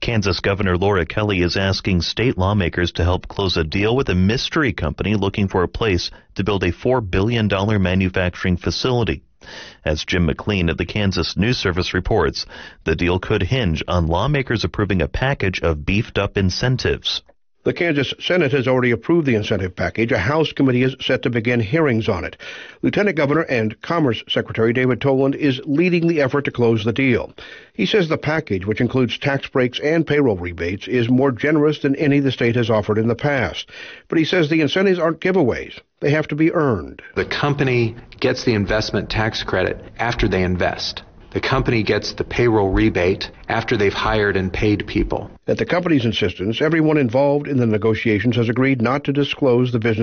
Kansas Governor Laura Kelly is asking state lawmakers to help close a deal with a mystery company looking for a place to build a $4 billion manufacturing facility. As Jim McLean of the Kansas News Service reports, the deal could hinge on lawmakers approving a package of beefed-up incentives. The Kansas Senate has already approved the incentive package. A House committee is set to begin hearings on it. Lieutenant Governor and Commerce Secretary David Toland is leading the effort to close the deal. He says the package, which includes tax breaks and payroll rebates, is more generous than any the state has offered in the past. But he says the incentives aren't giveaways. They have to be earned. The company gets the investment tax credit after they invest. The company gets the payroll rebate after they've hired and paid people. At the company's insistence, everyone involved in the negotiations has agreed not to disclose the business